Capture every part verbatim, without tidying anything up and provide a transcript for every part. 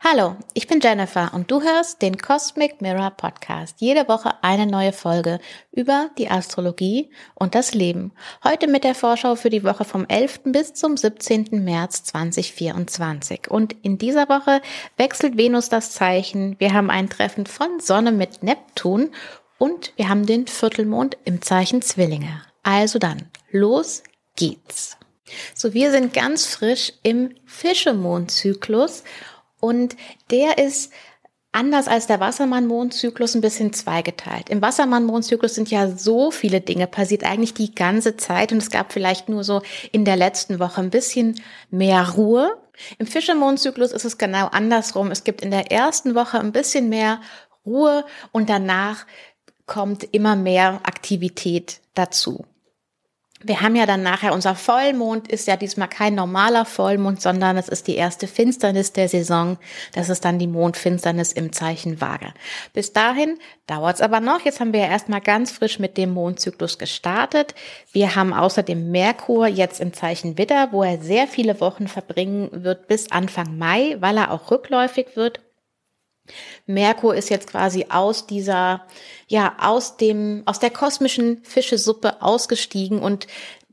Hallo, ich bin Jennifer und du hörst den Cosmic Mirror Podcast. Jede Woche eine neue Folge über die Astrologie und das Leben. Heute mit der Vorschau für die Woche vom elften bis zum siebzehnten März zweitausendvierundzwanzig. Und in dieser Woche wechselt Venus das Zeichen. Wir haben ein Treffen von Sonne mit Neptun und wir haben den Viertelmond im Zeichen Zwillinge. Also dann, los geht's. So, wir sind ganz frisch im Fische-Mondzyklus. Und der ist anders als der Wassermann-Mondzyklus ein bisschen zweigeteilt. Im Wassermann-Mondzyklus sind ja so viele Dinge passiert, eigentlich die ganze Zeit. Und es gab vielleicht nur so in der letzten Woche ein bisschen mehr Ruhe. Im Fische-Mondzyklus ist es genau andersrum. Es gibt in der ersten Woche ein bisschen mehr Ruhe und danach kommt immer mehr Aktivität dazu. Wir haben ja dann nachher, unser Vollmond ist ja diesmal kein normaler Vollmond, sondern es ist die erste Finsternis der Saison. Das ist dann die Mondfinsternis im Zeichen Waage. Bis dahin dauert es aber noch. Jetzt haben wir ja erstmal ganz frisch mit dem Mondzyklus gestartet. Wir haben außerdem Merkur jetzt im Zeichen Widder, wo er sehr viele Wochen verbringen wird bis Anfang Mai, weil er auch rückläufig wird. Merkur ist jetzt quasi aus dieser, ja, aus dem, aus der kosmischen Fischesuppe ausgestiegen und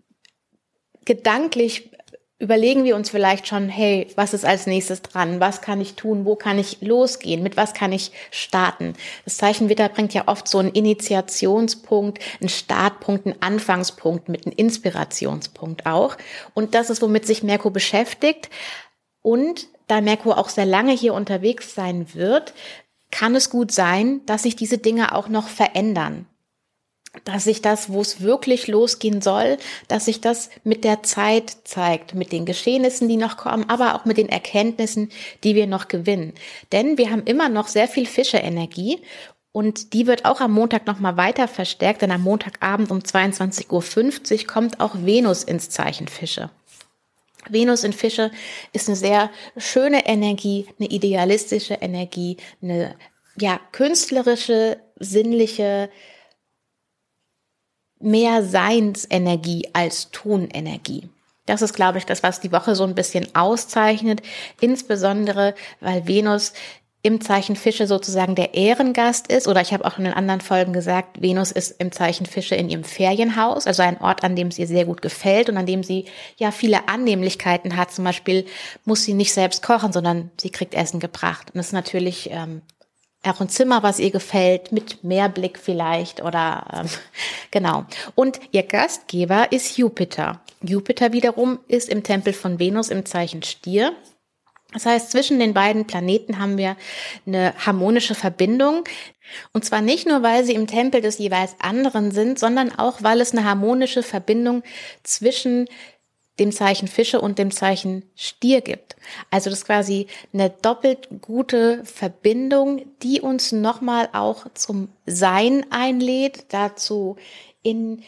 gedanklich überlegen wir uns vielleicht schon, hey, was ist als nächstes dran? Was kann ich tun? Wo kann ich losgehen? Mit was kann ich starten? Das Zeichen Widder bringt ja oft so einen Initiationspunkt, einen Startpunkt, einen Anfangspunkt mit einem Inspirationspunkt auch. Und das ist, womit sich Merkur beschäftigt. Und da Merkur auch sehr lange hier unterwegs sein wird, kann es gut sein, dass sich diese Dinge auch noch verändern. Dass sich das, wo es wirklich losgehen soll, dass sich das mit der Zeit zeigt, mit den Geschehnissen, die noch kommen, aber auch mit den Erkenntnissen, die wir noch gewinnen. Denn wir haben immer noch sehr viel Fische-Energie und die wird auch am Montag nochmal weiter verstärkt, denn am Montagabend um zweiundzwanzig Uhr fünfzig kommt auch Venus ins Zeichen Fische. Venus in Fische ist eine sehr schöne Energie, eine idealistische Energie, eine ja künstlerische, sinnliche, mehr Seinsenergie als Tunenergie. Das ist, glaube ich, das, was die Woche so ein bisschen auszeichnet, insbesondere weil Venus im Zeichen Fische sozusagen der Ehrengast ist, oder ich habe auch in den anderen Folgen gesagt, Venus ist im Zeichen Fische in ihrem Ferienhaus, also ein Ort, an dem es ihr sehr gut gefällt und an dem sie ja viele Annehmlichkeiten hat. Zum Beispiel muss sie nicht selbst kochen, sondern sie kriegt Essen gebracht. Und das ist natürlich ähm, auch ein Zimmer, was ihr gefällt, mit Meerblick vielleicht oder ähm, genau. Und ihr Gastgeber ist Jupiter. Jupiter wiederum ist im Tempel von Venus im Zeichen Stier. Das heißt, zwischen den beiden Planeten haben wir eine harmonische Verbindung. Und zwar nicht nur, weil sie im Tempel des jeweils anderen sind, sondern auch, weil es eine harmonische Verbindung zwischen dem Zeichen Fische und dem Zeichen Stier gibt. Also das ist quasi eine doppelt gute Verbindung, die uns nochmal auch zum Sein einlädt, dazu in,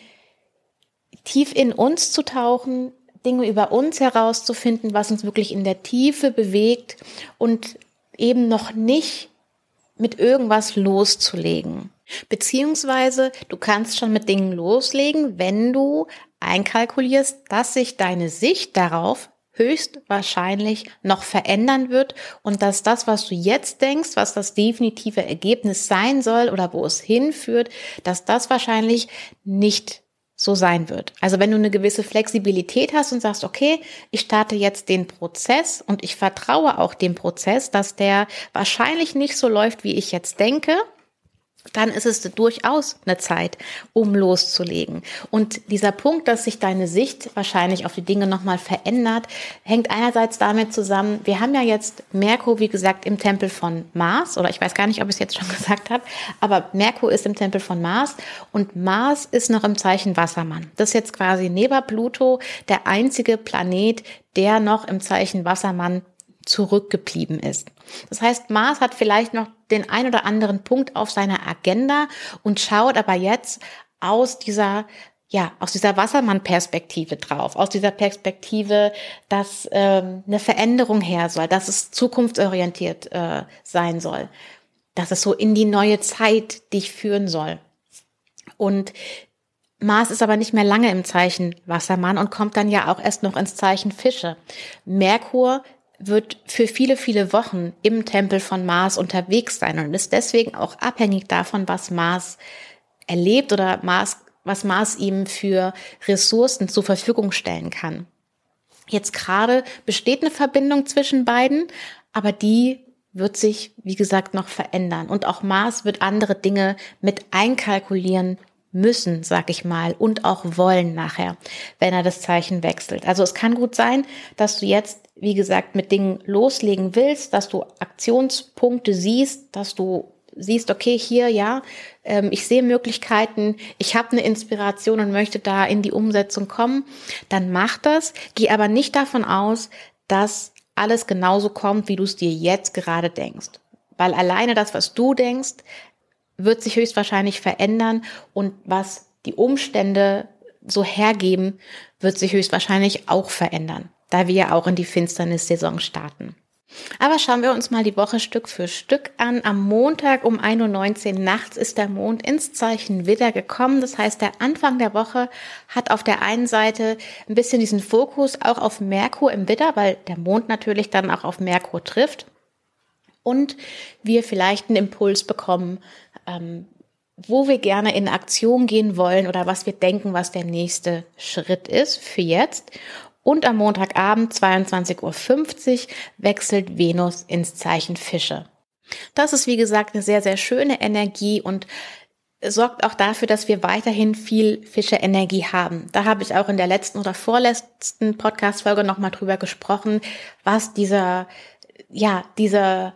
tief in uns zu tauchen, Dinge über uns herauszufinden, was uns wirklich in der Tiefe bewegt und eben noch nicht mit irgendwas loszulegen. Beziehungsweise du kannst schon mit Dingen loslegen, wenn du einkalkulierst, dass sich deine Sicht darauf höchstwahrscheinlich noch verändern wird und dass das, was du jetzt denkst, was das definitive Ergebnis sein soll oder wo es hinführt, dass das wahrscheinlich nicht so sein wird. Also wenn du eine gewisse Flexibilität hast und sagst, okay, ich starte jetzt den Prozess und ich vertraue auch dem Prozess, dass der wahrscheinlich nicht so läuft, wie ich jetzt denke, dann ist es durchaus eine Zeit, um loszulegen. Und dieser Punkt, dass sich deine Sicht wahrscheinlich auf die Dinge nochmal verändert, hängt einerseits damit zusammen, wir haben ja jetzt Merkur, wie gesagt, im Tempel von Mars, oder ich weiß gar nicht, ob ich es jetzt schon gesagt habe, aber Merkur ist im Tempel von Mars und Mars ist noch im Zeichen Wassermann. Das ist jetzt quasi neben Pluto der einzige Planet, der noch im Zeichen Wassermann zurückgeblieben ist. Das heißt, Mars hat vielleicht noch den ein oder anderen Punkt auf seiner Agenda und schaut aber jetzt aus dieser, ja, aus dieser Wassermann-Perspektive drauf, aus dieser Perspektive, dass ähm, eine Veränderung her soll, dass es zukunftsorientiert äh, sein soll, dass es so in die neue Zeit dich führen soll. Und Mars ist aber nicht mehr lange im Zeichen Wassermann und kommt dann ja auch erst noch ins Zeichen Fische. Merkur wird für viele, viele Wochen im Tempel von Mars unterwegs sein und ist deswegen auch abhängig davon, was Mars erlebt oder Mars, was Mars ihm für Ressourcen zur Verfügung stellen kann. Jetzt gerade besteht eine Verbindung zwischen beiden, aber die wird sich, wie gesagt, noch verändern. Und auch Mars wird andere Dinge mit einkalkulieren müssen, sag ich mal, und auch wollen nachher, wenn er das Zeichen wechselt. Also es kann gut sein, dass du jetzt, wie gesagt, mit Dingen loslegen willst, dass du Aktionspunkte siehst, dass du siehst, okay, hier, ja, ähm, ich sehe Möglichkeiten, ich habe eine Inspiration und möchte da in die Umsetzung kommen, dann mach das. Geh aber nicht davon aus, dass alles genauso kommt, wie du es dir jetzt gerade denkst. Weil alleine das, was du denkst, wird sich höchstwahrscheinlich verändern und was die Umstände so hergeben, wird sich höchstwahrscheinlich auch verändern, da wir ja auch in die Finsternissaison starten. Aber schauen wir uns mal die Woche Stück für Stück an. Am Montag um ein Uhr neunzehn nachts ist der Mond ins Zeichen Widder gekommen. Das heißt, der Anfang der Woche hat auf der einen Seite ein bisschen diesen Fokus auch auf Merkur im Widder, weil der Mond natürlich dann auch auf Merkur trifft. Und wir vielleicht einen Impuls bekommen, ähm, wo wir gerne in Aktion gehen wollen oder was wir denken, was der nächste Schritt ist für jetzt. Und am Montagabend zweiundzwanzig Uhr fünfzig wechselt Venus ins Zeichen Fische. Das ist, wie gesagt, eine sehr, sehr schöne Energie und sorgt auch dafür, dass wir weiterhin viel Fische-Energie haben. Da habe ich auch in der letzten oder vorletzten Podcast-Folge nochmal drüber gesprochen, was dieser, ja, dieser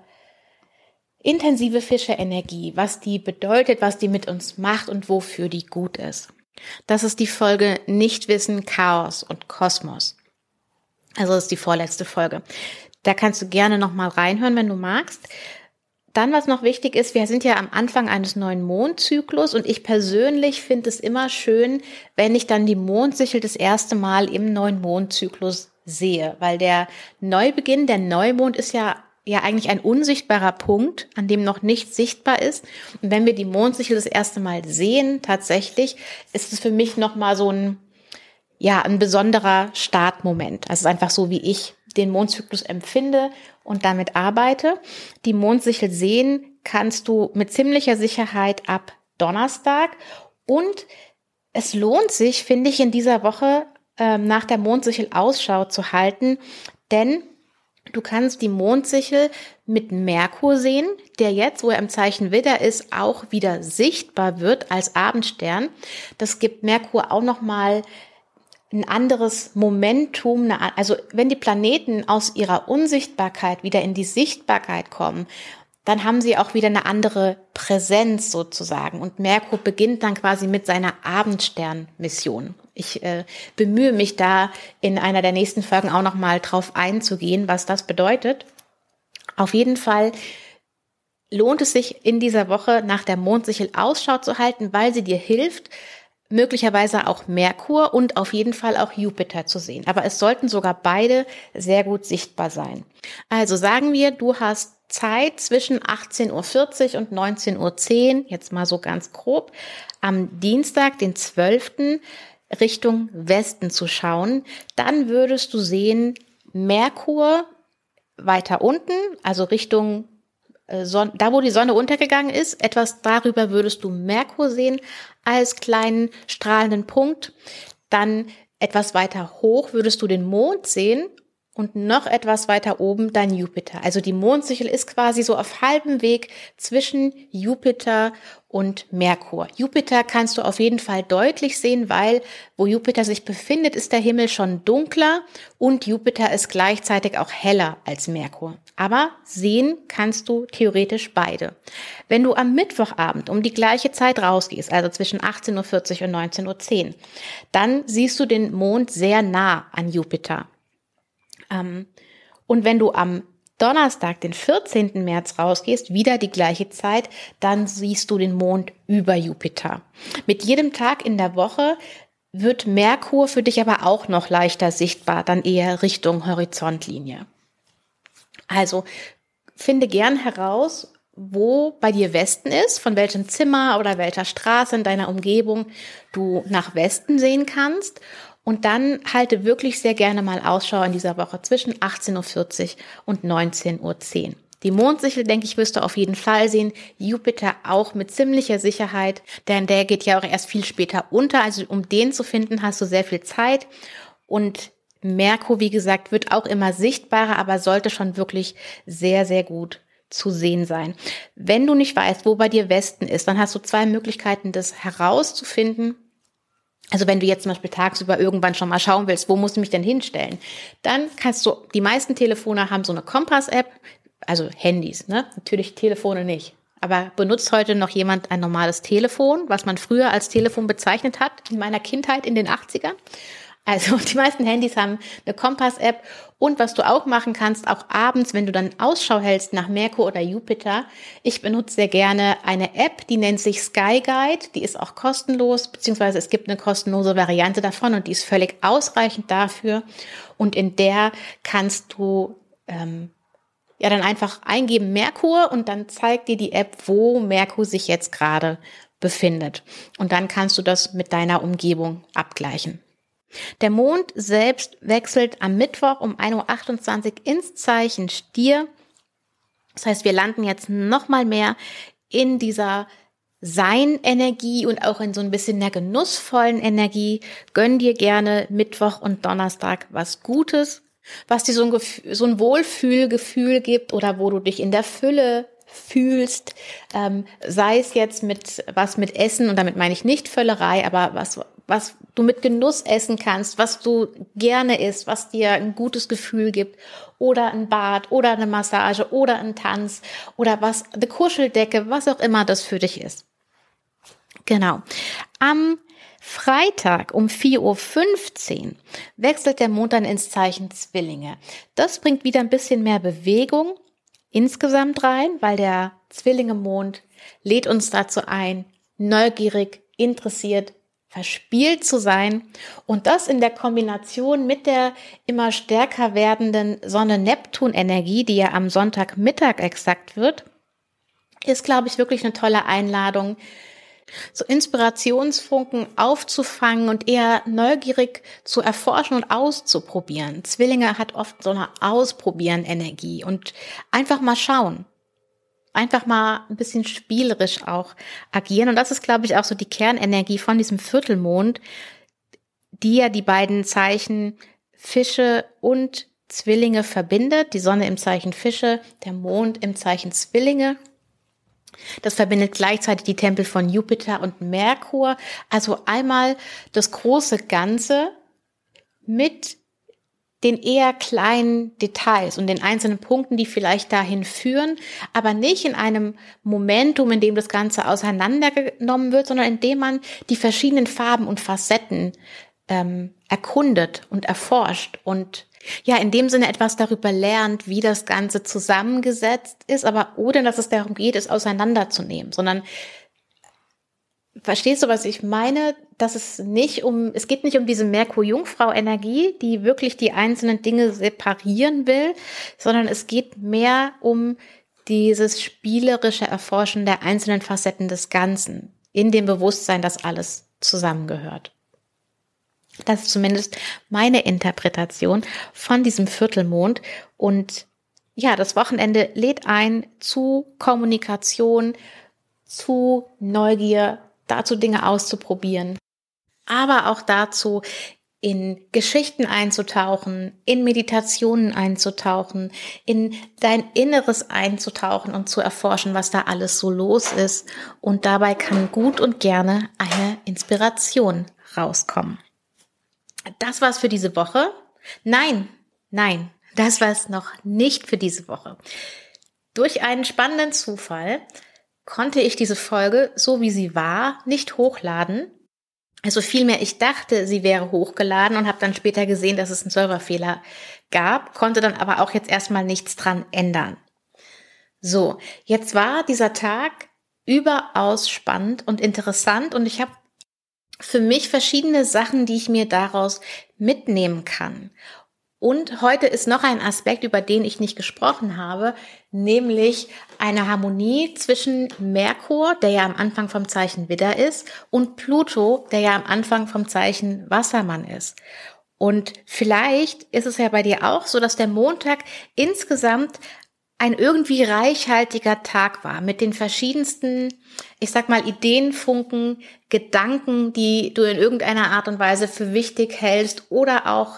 intensive Fische-Energie, was die bedeutet, was die mit uns macht und wofür die gut ist. Das ist die Folge Nichtwissen, Chaos und Kosmos. Also das ist die vorletzte Folge. Da kannst du gerne nochmal reinhören, wenn du magst. Dann, was noch wichtig ist, wir sind ja am Anfang eines neuen Mondzyklus und ich persönlich finde es immer schön, wenn ich dann die Mondsichel das erste Mal im neuen Mondzyklus sehe, weil der Neubeginn, der Neumond ist ja ja eigentlich ein unsichtbarer Punkt, an dem noch nichts sichtbar ist. Und wenn wir die Mondsichel das erste Mal sehen, tatsächlich, ist es für mich nochmal so ein, ja, ein besonderer Startmoment. Also einfach so, wie ich den Mondzyklus empfinde und damit arbeite. Die Mondsichel sehen kannst du mit ziemlicher Sicherheit ab Donnerstag. Und es lohnt sich, finde ich, in dieser Woche äh, nach der Mondsichel Ausschau zu halten, denn du kannst die Mondsichel mit Merkur sehen, der jetzt, wo er im Zeichen Widder ist, auch wieder sichtbar wird als Abendstern. Das gibt Merkur auch nochmal ein anderes Momentum. Also wenn die Planeten aus ihrer Unsichtbarkeit wieder in die Sichtbarkeit kommen, dann haben sie auch wieder eine andere Präsenz sozusagen. Und Merkur beginnt dann quasi mit seiner Abendstern-Mission. Ich äh, bemühe mich da in einer der nächsten Folgen auch nochmal drauf einzugehen, was das bedeutet. Auf jeden Fall lohnt es sich in dieser Woche nach der Mondsichel Ausschau zu halten, weil sie dir hilft, möglicherweise auch Merkur und auf jeden Fall auch Jupiter zu sehen. Aber es sollten sogar beide sehr gut sichtbar sein. Also sagen wir, du hast Zeit zwischen achtzehn Uhr vierzig und neunzehn Uhr zehn, jetzt mal so ganz grob, am Dienstag, den zwölften Richtung Westen zu schauen. Dann würdest du sehen, Merkur weiter unten, also Richtung äh, Son- da wo die Sonne untergegangen ist, etwas darüber würdest du Merkur sehen als kleinen strahlenden Punkt. Dann etwas weiter hoch würdest du den Mond sehen und noch etwas weiter oben dann Jupiter. Also die Mondsichel ist quasi so auf halbem Weg zwischen Jupiter und Merkur. Jupiter kannst du auf jeden Fall deutlich sehen, weil wo Jupiter sich befindet, ist der Himmel schon dunkler und Jupiter ist gleichzeitig auch heller als Merkur. Aber sehen kannst du theoretisch beide. Wenn du am Mittwochabend um die gleiche Zeit rausgehst, also zwischen achtzehn Uhr vierzig und neunzehn Uhr zehn, dann siehst du den Mond sehr nah an Jupiter. Und wenn du am Donnerstag, den vierzehnten März rausgehst, wieder die gleiche Zeit, dann siehst du den Mond über Jupiter. Mit jedem Tag in der Woche wird Merkur für dich aber auch noch leichter sichtbar, dann eher Richtung Horizontlinie. Also finde gern heraus, wo bei dir Westen ist, von welchem Zimmer oder welcher Straße in deiner Umgebung du nach Westen sehen kannst. Und dann halte wirklich sehr gerne mal Ausschau in dieser Woche zwischen achtzehn Uhr vierzig und neunzehn Uhr zehn. Die Mondsichel, denke ich, wirst du auf jeden Fall sehen. Jupiter auch mit ziemlicher Sicherheit, denn der geht ja auch erst viel später unter. Also um den zu finden, hast du sehr viel Zeit. Und Merkur, wie gesagt, wird auch immer sichtbarer, aber sollte schon wirklich sehr, sehr gut zu sehen sein. Wenn du nicht weißt, wo bei dir Westen ist, dann hast du zwei Möglichkeiten, das herauszufinden. Also wenn du jetzt zum Beispiel tagsüber irgendwann schon mal schauen willst, wo musst du mich denn hinstellen? Dann kannst du, die meisten Telefone haben so eine Kompass-App, also Handys, ne? Natürlich Telefone nicht. Aber benutzt heute noch jemand ein normales Telefon, was man früher als Telefon bezeichnet hat, in meiner Kindheit in den achtzigern? Also die meisten Handys haben eine Kompass-App und was du auch machen kannst, auch abends, wenn du dann Ausschau hältst nach Merkur oder Jupiter. Ich benutze sehr gerne eine App, die nennt sich Sky Guide, die ist auch kostenlos, beziehungsweise es gibt eine kostenlose Variante davon und die ist völlig ausreichend dafür. Und in der kannst du ähm, ja dann einfach eingeben Merkur und dann zeigt dir die App, wo Merkur sich jetzt gerade befindet. Und dann kannst du das mit deiner Umgebung abgleichen. Der Mond selbst wechselt am Mittwoch um ein Uhr achtundzwanzig ins Zeichen Stier. Das heißt, wir landen jetzt noch mal mehr in dieser Sein-Energie und auch in so ein bisschen der genussvollen Energie. Gönn dir gerne Mittwoch und Donnerstag was Gutes, was dir so ein, Gefühl, so ein Wohlfühlgefühl gibt oder wo du dich in der Fülle fühlst, ähm, sei es jetzt mit was mit Essen, und damit meine ich nicht Völlerei, aber was was du mit Genuss essen kannst, was du gerne isst, was dir ein gutes Gefühl gibt, oder ein Bad oder eine Massage oder ein Tanz oder was, eine Kuscheldecke, was auch immer das für dich ist. Genau. Am Freitag um vier Uhr fünfzehn wechselt der Mond dann ins Zeichen Zwillinge. Das bringt wieder ein bisschen mehr Bewegung insgesamt rein, weil der Zwillinge-Mond lädt uns dazu ein, neugierig, interessiert, verspielt zu sein, und das in der Kombination mit der immer stärker werdenden Sonne-Neptun-Energie, die ja am Sonntagmittag exakt wird, ist, glaube ich, wirklich eine tolle Einladung, so Inspirationsfunken aufzufangen und eher neugierig zu erforschen und auszuprobieren. Zwillinge hat oft so eine Ausprobieren-Energie und einfach mal schauen. Einfach mal ein bisschen spielerisch auch agieren. Und das ist, glaube ich, auch so die Kernenergie von diesem Viertelmond, die ja die beiden Zeichen Fische und Zwillinge verbindet. Die Sonne im Zeichen Fische, der Mond im Zeichen Zwillinge. Das verbindet gleichzeitig die Tempel von Jupiter und Merkur. Also einmal das große Ganze mit den eher kleinen Details und den einzelnen Punkten, die vielleicht dahin führen, aber nicht in einem Momentum, in dem das Ganze auseinandergenommen wird, sondern in dem man die verschiedenen Farben und Facetten ähm, erkundet und erforscht und ja, in dem Sinne etwas darüber lernt, wie das Ganze zusammengesetzt ist, aber ohne, dass es darum geht, es auseinanderzunehmen, sondern verstehst du, was ich meine? Dass es nicht um, es geht nicht um diese Merkur-Jungfrau-Energie, die wirklich die einzelnen Dinge separieren will, sondern es geht mehr um dieses spielerische Erforschen der einzelnen Facetten des Ganzen, in dem Bewusstsein, dass alles zusammengehört. Das ist zumindest meine Interpretation von diesem Viertelmond. Und ja, das Wochenende lädt ein zu Kommunikation, zu Neugier, dazu Dinge auszuprobieren, aber auch dazu, in Geschichten einzutauchen, in Meditationen einzutauchen, in dein Inneres einzutauchen und zu erforschen, was da alles so los ist. Und dabei kann gut und gerne eine Inspiration rauskommen. Das war's für diese Woche. Nein, nein, das war's noch nicht für diese Woche. Durch einen spannenden Zufall konnte ich diese Folge, so wie sie war, nicht hochladen. Also vielmehr, ich dachte, sie wäre hochgeladen und habe dann später gesehen, dass es einen Serverfehler gab, konnte dann aber auch jetzt erstmal nichts dran ändern. So, jetzt war dieser Tag überaus spannend und interessant und ich habe für mich verschiedene Sachen, die ich mir daraus mitnehmen kann. Und heute ist noch ein Aspekt, über den ich nicht gesprochen habe, nämlich eine Harmonie zwischen Merkur, der ja am Anfang vom Zeichen Widder ist, und Pluto, der ja am Anfang vom Zeichen Wassermann ist. Und vielleicht ist es ja bei dir auch so, dass der Montag insgesamt ein irgendwie reichhaltiger Tag war mit den verschiedensten, ich sag mal, Ideenfunken, Gedanken, die du in irgendeiner Art und Weise für wichtig hältst oder auch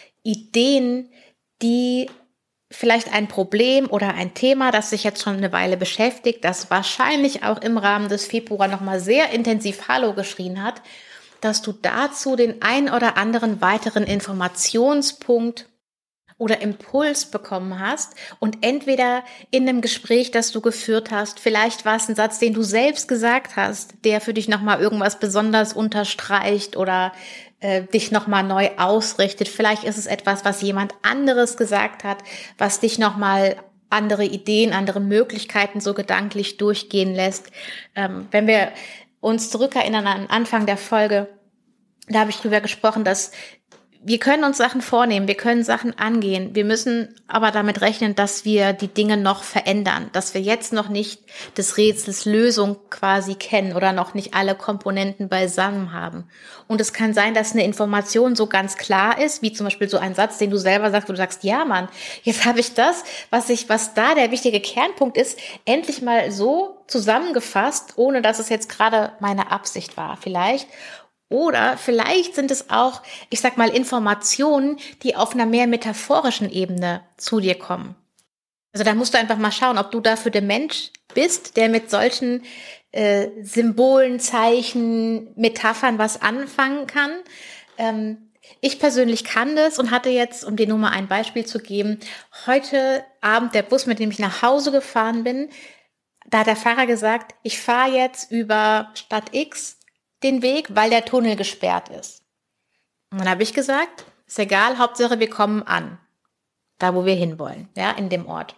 Ideen, die vielleicht ein Problem oder ein Thema, das sich jetzt schon eine Weile beschäftigt, das wahrscheinlich auch im Rahmen des Februar nochmal sehr intensiv Hallo geschrien hat, dass du dazu den ein oder anderen weiteren Informationspunkt oder Impuls bekommen hast und entweder in einem Gespräch, das du geführt hast, vielleicht war es ein Satz, den du selbst gesagt hast, der für dich nochmal irgendwas besonders unterstreicht oder äh, dich nochmal neu ausrichtet. Vielleicht ist es etwas, was jemand anderes gesagt hat, was dich nochmal andere Ideen, andere Möglichkeiten so gedanklich durchgehen lässt. Ähm, wenn wir uns zurückerinnern an Anfang der Folge, da habe ich drüber gesprochen, dass wir können uns Sachen vornehmen, wir können Sachen angehen. Wir müssen aber damit rechnen, dass wir die Dinge noch verändern, dass wir jetzt noch nicht des Rätsels Lösung quasi kennen oder noch nicht alle Komponenten beisammen haben. Und es kann sein, dass eine Information so ganz klar ist, wie zum Beispiel so ein Satz, den du selber sagst, wo du sagst, ja Mann, jetzt habe ich das, was ich, was da der wichtige Kernpunkt ist, endlich mal so zusammengefasst, ohne dass es jetzt gerade meine Absicht war, vielleicht. Oder vielleicht sind es auch, ich sag mal, Informationen, die auf einer mehr metaphorischen Ebene zu dir kommen. Also da musst du einfach mal schauen, ob du dafür der Mensch bist, der mit solchen äh, Symbolen, Zeichen, Metaphern was anfangen kann. Ähm, ich persönlich kann das und hatte jetzt, um dir nur mal ein Beispiel zu geben, heute Abend der Bus, mit dem ich nach Hause gefahren bin, da hat der Fahrer gesagt, ich fahre jetzt über Stadt X den Weg, weil der Tunnel gesperrt ist. Und dann habe ich gesagt, ist egal, Hauptsache wir kommen an, da wo wir hinwollen, ja, in dem Ort.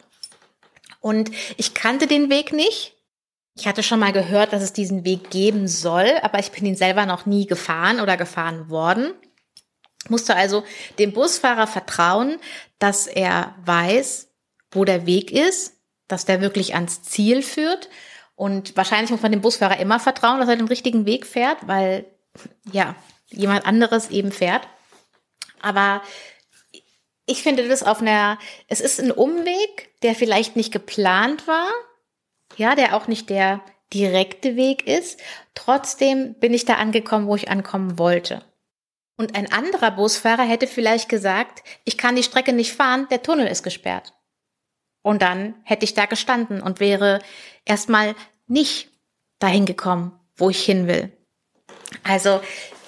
Und ich kannte den Weg nicht. Ich hatte schon mal gehört, dass es diesen Weg geben soll, aber ich bin ihn selber noch nie gefahren oder gefahren worden. Musste also dem Busfahrer vertrauen, dass er weiß, wo der Weg ist, dass der wirklich ans Ziel führt. Und wahrscheinlich muss man dem Busfahrer immer vertrauen, dass er den richtigen Weg fährt, weil ja jemand anderes eben fährt. Aber ich finde das auf einer, es ist ein Umweg, der vielleicht nicht geplant war, ja, der auch nicht der direkte Weg ist. Trotzdem bin ich da angekommen, wo ich ankommen wollte. Und ein anderer Busfahrer hätte vielleicht gesagt, ich kann die Strecke nicht fahren, der Tunnel ist gesperrt. Und dann hätte ich da gestanden und wäre erstmal nicht dahin gekommen, wo ich hin will. Also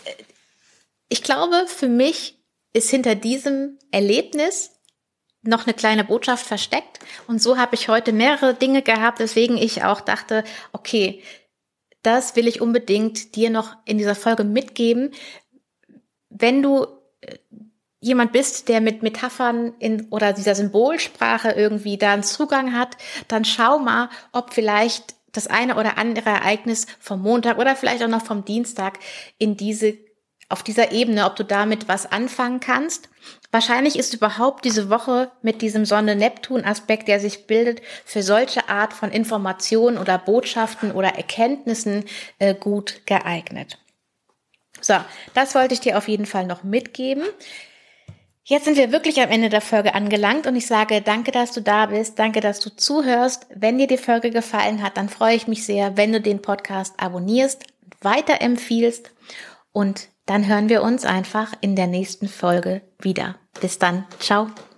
ich glaube, für mich ist hinter diesem Erlebnis noch eine kleine Botschaft versteckt. Und so habe ich heute mehrere Dinge gehabt, weswegen ich auch dachte, okay, das will ich unbedingt dir noch in dieser Folge mitgeben. Wenn du jemand bist, der mit Metaphern in, oder dieser Symbolsprache irgendwie da einen Zugang hat, dann schau mal, ob vielleicht das eine oder andere Ereignis vom Montag oder vielleicht auch noch vom Dienstag in diese, auf dieser Ebene, ob du damit was anfangen kannst. Wahrscheinlich ist überhaupt diese Woche mit diesem Sonne-Neptun-Aspekt, der sich bildet, für solche Art von Informationen oder Botschaften oder Erkenntnissen äh, gut geeignet. So, das wollte ich dir auf jeden Fall noch mitgeben. Jetzt sind wir wirklich am Ende der Folge angelangt und ich sage danke, dass du da bist, danke, dass du zuhörst. Wenn dir die Folge gefallen hat, dann freue ich mich sehr, wenn du den Podcast abonnierst, weiterempfiehlst und dann hören wir uns einfach in der nächsten Folge wieder. Bis dann, ciao.